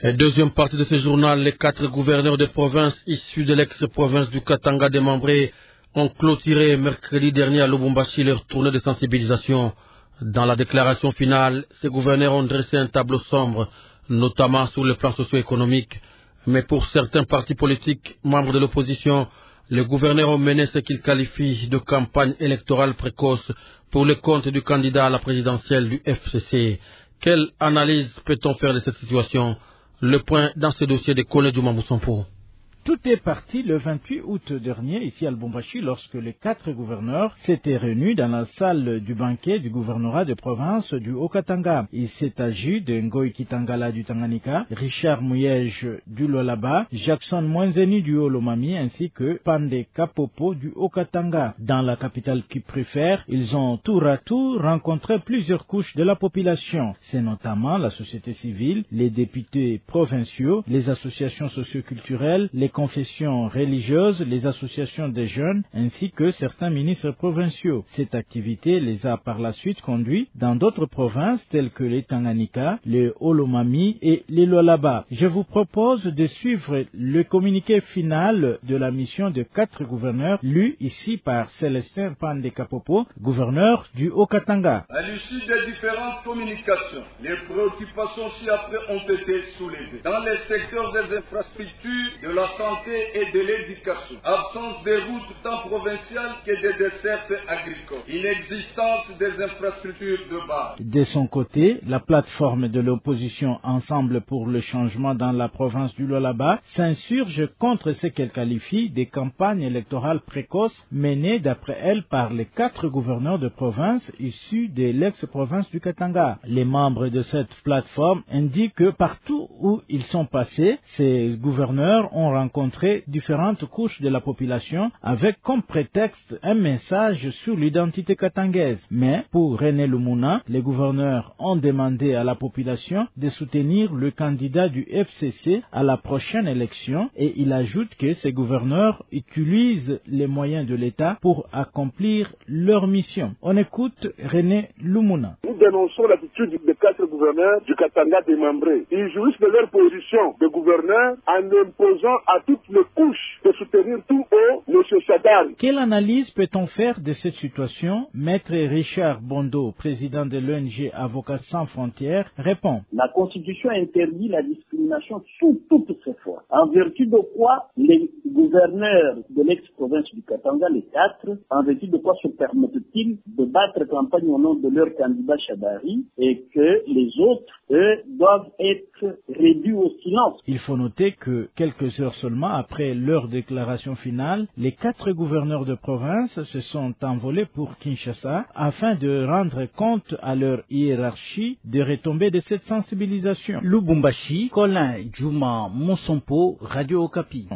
Et deuxième partie de ce journal, les 4 gouverneurs de province issus de l'ex-province du Katanga démembrés ont clôturé mercredi dernier à Lubumbashi leur tournée de sensibilisation. Dans la déclaration finale, ces gouverneurs ont dressé un tableau sombre, notamment sur le plan socio-économique. Mais pour certains partis politiques, membres de l'opposition, les gouverneurs ont mené ce qu'ils qualifient de campagne électorale précoce pour le compte du candidat à la présidentielle du FCC. Quelle analyse peut-on faire de cette situation? Le point dans ce dossier de Kone Djouma Moussampo. Tout est parti le 28 août dernier ici à Lubumbashi lorsque les 4 gouverneurs s'étaient réunis dans la salle du banquet du gouvernorat de province du Haut-Katanga. Il s'est agi de Ngoï Kitangala du Tanganyika, Richard Mouyej du Lualaba, Jackson Mwenzeni du Haut-Lomami ainsi que Pandé Kapopo du Haut-Katanga. Dans la capitale qui préfère, ils ont tour à tour rencontré plusieurs couches de la population. C'est notamment la société civile, les députés provinciaux, les associations socioculturelles, les confessions religieuses, les associations des jeunes, ainsi que certains ministres provinciaux. Cette activité les a par la suite conduits dans d'autres provinces telles que les Tanganyika, les Haut-Lomami et les Lualaba. Je vous propose de suivre le communiqué final de la mission de 4 gouverneurs, lu ici par Célestin Pandé Kapopo, gouverneur du Haut-Katanga. À l'issue des différentes communications, les préoccupations ci-après ont été soulevées. Dans les secteurs des infrastructures, de la santé et de l'éducation, absence des routes tant provinciales que des dessertes agricoles, inexistence des infrastructures de base. De son côté, la plateforme de l'opposition Ensemble pour le changement dans la province du Lualaba s'insurge contre ce qu'elle qualifie des campagnes électorales précoces menées d'après elle par les 4 gouverneurs de province issus de l'ex-province du Katanga. Les membres de cette plateforme indiquent que partout où ils sont passés, ces gouverneurs ont rencontré différentes couches de la population avec comme prétexte un message sur l'identité katangaise. Mais pour René Lumuna, les gouverneurs ont demandé à la population de soutenir le candidat du FCC à la prochaine élection et il ajoute que ces gouverneurs utilisent les moyens de l'État pour accomplir leur mission. On écoute René Lumuna. Nous dénonçons l'attitude des 4 gouverneurs du Katanga démembrés. Ils jouissent de leur position de gouverneurs en imposant à toutes les couches de soutenir tout haut M. Sadar. Quelle analyse peut-on faire de cette situation? Maître Richard Bondo, président de l'ONG Avocats sans frontières, répond. La Constitution interdit la discrimination sous toutes ses formes. En vertu de quoi les gouverneurs de l'ex-province du Katanga, les 4, en vertu de quoi se permettent-ils de battre campagne au nom de leur candidat Chadari et que les autres, eux, doivent être réduits au silence? Il faut noter que quelques heures seulement après leur déclaration finale, les 4 gouverneurs de province se sont envolés pour Kinshasa afin de rendre compte à leur hiérarchie des retombées de cette sensibilisation. Lubumbashi, Colin Djouma Moussampo, Radio Okapi.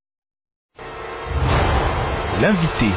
L'invité.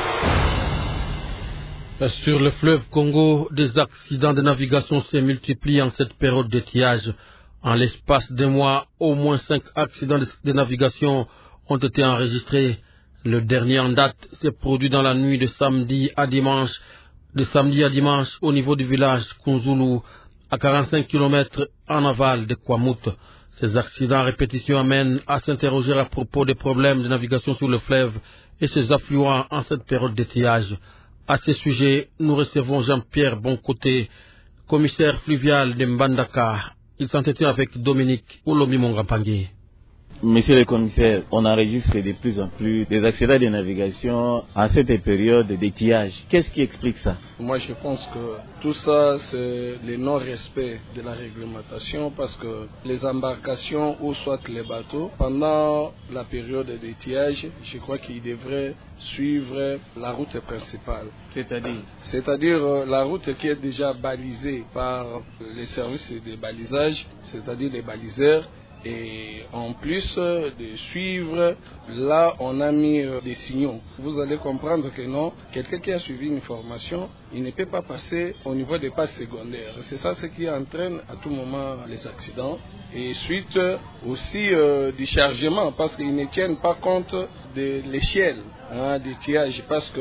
Sur le fleuve Congo, des accidents de navigation se multiplient en cette période d'étiage. En l'espace d'un mois, au moins 5 accidents de navigation ont été enregistrés. Le dernier en date s'est produit dans la nuit de samedi à dimanche au niveau du village Kunzulu, à 45 km en aval de Kwamut. Ces accidents à répétition amènent à s'interroger à propos des problèmes de navigation sur le fleuve et ses affluents en cette période d'étiage. À ce sujet, nous recevons Jean-Pierre Boncoté, commissaire fluvial de Mbandaka. Il s'entretient avec Dominique Oulomi Mongampangé. Monsieur le commissaire, on enregistre de plus en plus des accidents de navigation à cette période d'étiage. Qu'est-ce qui explique ça? Moi, je pense que tout ça, c'est le non-respect de la réglementation parce que les embarcations ou soit les bateaux, pendant la période d'étiage, je crois qu'ils devraient suivre la route principale. C'est-à-dire la route qui est déjà balisée par les services de balisage, c'est-à-dire les baliseurs. Et en plus de suivre, là on a mis des signaux. Vous allez comprendre que non, quelqu'un qui a suivi une formation, il ne peut pas passer au niveau des passes secondaires. C'est ça ce qui entraîne à tout moment les accidents. Et suite aussi du chargement, parce qu'ils ne tiennent pas compte de l'échelle d'étiage, parce que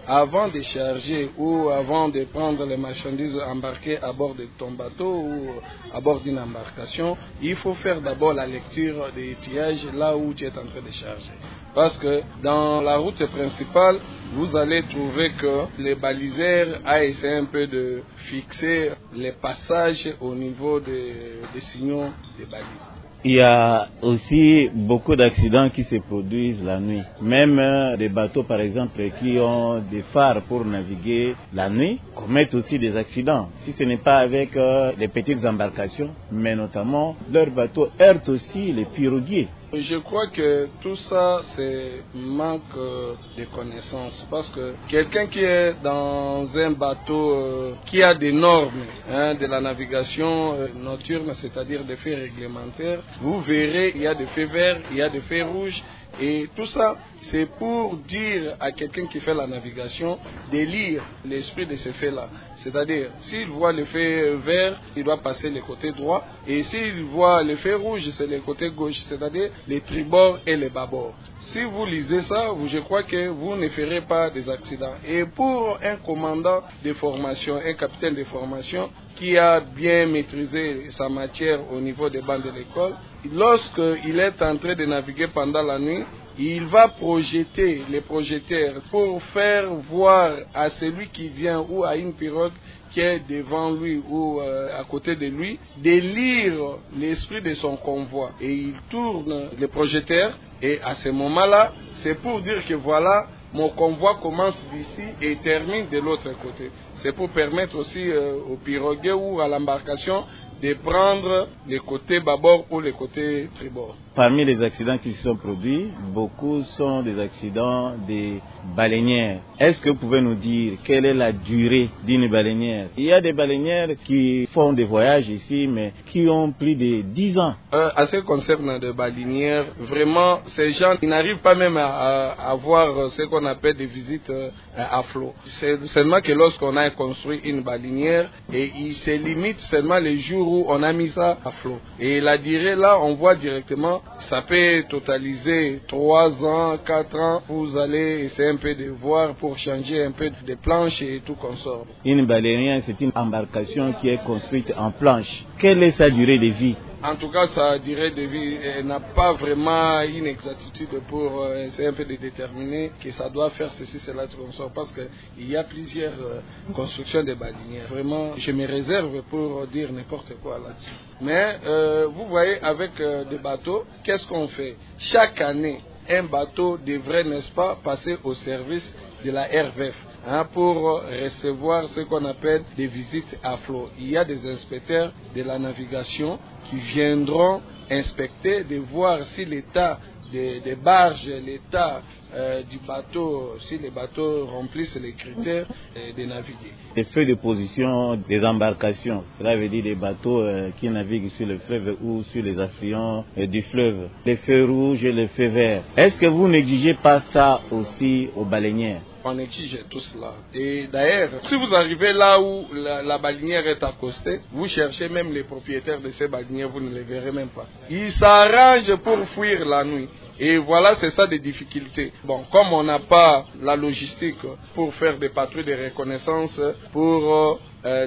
avant de charger ou avant de prendre les marchandises embarquées à bord de ton bateau ou à bord d'une embarcation, il faut faire d'abord la lecture des étiages là où tu es en train de charger. Parce que dans la route principale, vous allez trouver que les baliseurs a essayé un peu de fixer les passages au niveau des signaux des balises. Il y a aussi beaucoup d'accidents qui se produisent la nuit. Même des bateaux, par exemple, qui ont des phares pour naviguer la nuit, commettent aussi des accidents. Si ce n'est pas avec les petites embarcations, mais notamment, leurs bateaux heurtent aussi les piroguiers. Je crois que tout ça, c'est manque de connaissances. Parce que quelqu'un qui est dans un bateau qui a des normes de la navigation nocturne, c'est-à-dire des faits réglementaires, vous verrez, il y a des faits verts, il y a des faits rouges. Et tout ça, c'est pour dire à quelqu'un qui fait la navigation de lire l'esprit de ces faits-là. C'est-à-dire, s'il voit le fait vert, il doit passer le côté droit. Et s'il voit le fait rouge, c'est le côté gauche, c'est-à-dire les tribords et les bâbords. Si vous lisez ça, je crois que vous ne ferez pas des accidents. Et pour un commandant de formation, un capitaine de formation, qui a bien maîtrisé sa matière au niveau des bancs de l'école, lorsqu'il est en train de naviguer pendant la nuit, il va projeter les projecteurs pour faire voir à celui qui vient ou à une pirogue qui est devant lui ou à côté de lui, de lire l'esprit de son convoi. Et il tourne les projecteurs et à ce moment-là, c'est pour dire que voilà, mon convoi commence d'ici et termine de l'autre côté. C'est pour permettre aussi aux pirogues ou à l'embarcation de prendre les côtés bâbord ou les côtés tribord. Parmi les accidents qui se sont produits, beaucoup sont des accidents des baleinières. Est-ce que vous pouvez nous dire quelle est la durée d'une baleinière? Il y a des baleinières qui font des voyages ici, mais qui ont plus de 10 ans. À ce qui concerne les baleinières, vraiment, ces gens n'arrivent pas même à avoir ce qu'on appelle des visites à flot. C'est seulement que lorsqu'on a construit une baleinière, et il se limite seulement les jours où on a mis ça à flot. Et la durée là, on voit directement, ça peut totaliser 3 ans, 4 ans. Vous allez essayer un peu de voir pour changer un peu de planches et tout consort. Une baleinière, c'est une embarcation qui est construite en planche. Quelle est sa durée de vie? En tout cas, sa durée de vie n'a pas vraiment une exactitude pour essayer un peu de déterminer que ça doit faire ceci, cela, tout consort, parce qu'il y a plusieurs constructions de baleinières. Vraiment, je me réserve pour dire n'importe quoi là-dessus. Mais vous voyez, avec des bateaux, qu'est-ce qu'on fait? Chaque année, un bateau devrait, n'est-ce pas, passer au service de la RVF pour recevoir ce qu'on appelle des visites à flot. Il y a des inspecteurs de la navigation qui viendront inspecter, de voir si l'état des barges, l'état du bateau, si les bateaux remplissent les critères de naviguer. Les feux de position des embarcations, cela veut dire des bateaux qui naviguent sur le fleuve ou sur les affluents du fleuve. Les feux rouges et les feux verts. Est-ce que vous n'exigez pas ça aussi aux baleinières? On exige tout cela. Et d'ailleurs, si vous arrivez là où la baleinière est accostée, vous cherchez même les propriétaires de ces baleinières, vous ne les verrez même pas. Ils s'arrangent pour fuir la nuit. Et voilà, c'est ça des difficultés. Bon, comme on n'a pas la logistique pour faire des patrouilles de reconnaissance, pour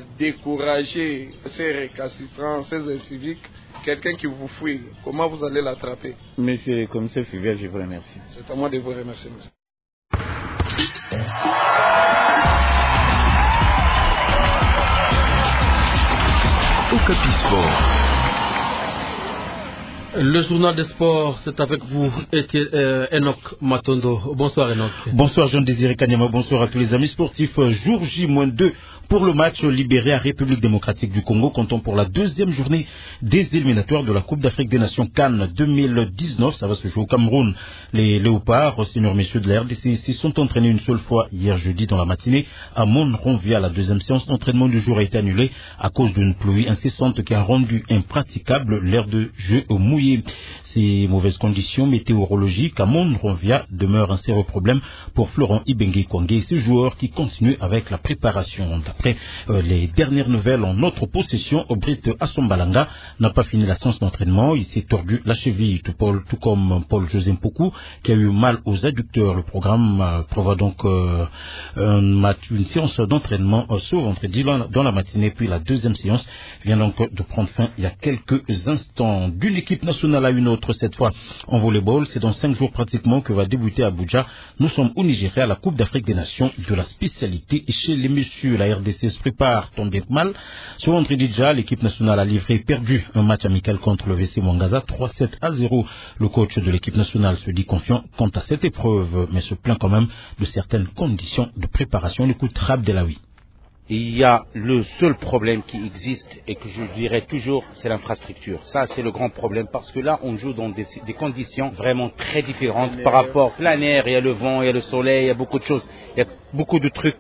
décourager ces récalcitrants, ces inciviques, quelqu'un qui vous fuit, comment vous allez l'attraper? Monsieur le commissaire Fivel, je vous remercie. C'est à moi de vous remercier, monsieur. Okapi Sport. Le journal des sports, c'est avec vous, Enoch Matondo. Bonsoir Enoch. Bonsoir Jean-Désiré Kanyama, bonsoir à tous les amis sportifs. Jour J-2 pour le match libéré à République démocratique du Congo, comptant pour la deuxième journée des éliminatoires de la Coupe d'Afrique des Nations CAN 2019. Ça va se jouer au Cameroun. Les Léopards, seniors messieurs de la RDC, se sont entraînés une seule fois hier jeudi dans la matinée à Monrovia. La deuxième séance d'entraînement du jour a été annulée à cause d'une pluie incessante qui a rendu impraticable l'aire de jeu au mouillé. mouillé. Ces mauvaises conditions météorologiques à Monrovia demeurent un sérieux problème pour Florent Ibenge Kwangé et ses joueurs qui continuent avec la préparation. D'après les dernières nouvelles en notre possession, Britt Assombalanga n'a pas fini la séance d'entraînement. Il s'est tordu la cheville, tout comme Paul-José Mpoku, qui a eu mal aux adducteurs. Le programme prévoit donc une séance d'entraînement ce vendredi dans la matinée, puis la deuxième séance vient donc de prendre fin il y a quelques instants. D'une équipe nationale à une autre, cette fois en volleyball, c'est dans 5 jours pratiquement que va débuter à Abuja. Nous sommes au Nigeria, la Coupe d'Afrique des Nations de la spécialité chez les messieurs. La RDC se prépare tant bien que mal. Ce vendredi déjà, l'équipe nationale a perdu un match amical contre le VC Mwangaza, 3-7-0. Le coach de l'équipe nationale se dit confiant quant à cette épreuve, mais se plaint quand même de certaines conditions de préparation. On écoute Rab Delawi. Il y a le seul problème qui existe et que je dirais toujours, c'est l'infrastructure. Ça, c'est le grand problème parce que là, on joue dans des conditions vraiment très différentes par rapport plein air. Il y a le vent, il y a le soleil, il y a beaucoup de choses. Il y a beaucoup de trucs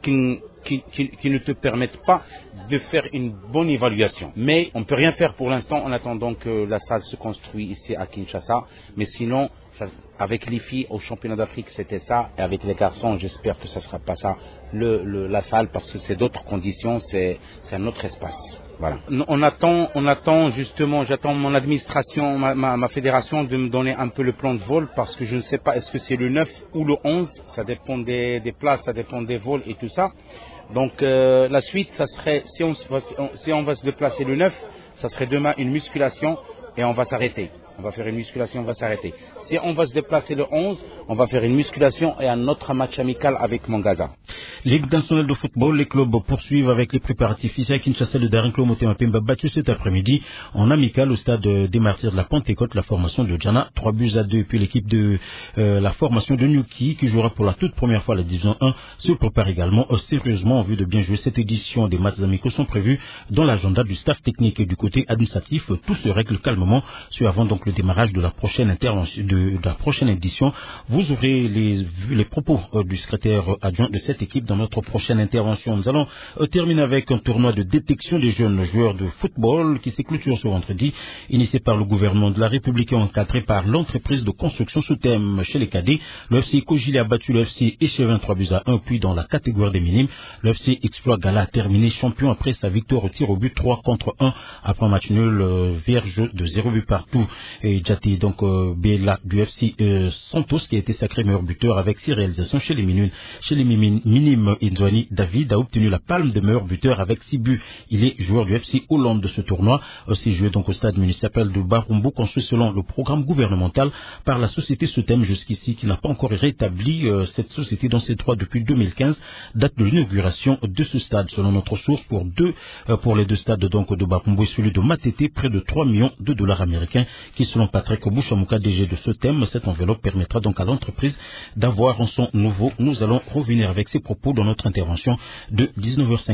qui ne te permettent pas de faire une bonne évaluation. Mais on ne peut rien faire pour l'instant en attendant que la salle se construise ici à Kinshasa. Mais sinon, avec les filles au championnat d'Afrique, c'était ça. Et avec les garçons, j'espère que ça ne sera pas ça, la salle, parce que c'est d'autres conditions, c'est un autre espace. Voilà. On attend justement, j'attends mon administration, ma fédération de me donner un peu le plan de vol parce que je ne sais pas est-ce que c'est le 9 ou le 11, ça dépend des places, ça dépend des vols et tout ça. Donc la suite, ça serait, si on va se déplacer le 9, ça serait demain une musculation et on va s'arrêter. On va faire une musculation, on va s'arrêter. Si on va se déplacer le 11, on va faire une musculation et un autre match amical avec Mwangaza. Ligue nationale de football, les clubs poursuivent avec les préparatifs ici à Kinshasa. Le Daring Club Motema Pemba battu cet après-midi en amical au stade des Martyrs de la Pentecôte, la formation de Djana, 3-2. Et puis l'équipe de la formation de Nyuki qui jouera pour la toute première fois la division 1 se prépare également sérieusement en vue de bien jouer cette édition. Des matchs amicaux sont prévus dans l'agenda du staff technique et du côté administratif. Tout se règle calmement avant donc le démarrage de la prochaine édition. Vous aurez les propos du secrétaire adjoint de cette équipe dans notre prochaine intervention. Nous allons terminer avec un tournoi de détection des jeunes joueurs de football qui s'est clôturé ce vendredi, initié par le gouvernement de la République et encadré par l'entreprise de construction sous thème chez les cadets. Le FC Kojili a battu le FC Échevin 3-1, puis dans la catégorie des minimes, le FC Exploit Gala a terminé champion après sa victoire au tir au but 3-1 après un match nul vierge de 0 but partout. Et Djati, donc Bela du FC Santos qui a été sacré meilleur buteur avec 6 réalisations chez les minimes. Inzwani David a obtenu la palme de meilleur buteur avec 6 buts. Il est joueur du FC Hollande de ce tournoi. Aussi joué donc au stade municipal de Barumbo, construit selon le programme gouvernemental par la société Sotem jusqu'ici, qui n'a pas encore rétabli cette société dans ses droits depuis 2015, date de l'inauguration de ce stade. Selon notre source, pour les deux stades donc de Barumbo et celui de Matete, près de 3 millions de dollars américains, qui selon Patrick Bouchamuka, DG de Sotem, cette enveloppe permettra donc à l'entreprise d'avoir en son nouveau. Nous allons revenir avec ces propos dans notre intervention de 19h05.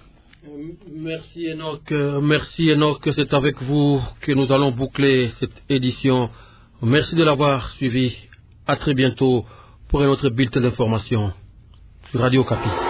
Merci Enoch. C'est avec vous que nous allons boucler cette édition. Merci de l'avoir suivi. À très bientôt pour un autre bulletin d'information sur Radio Okapi.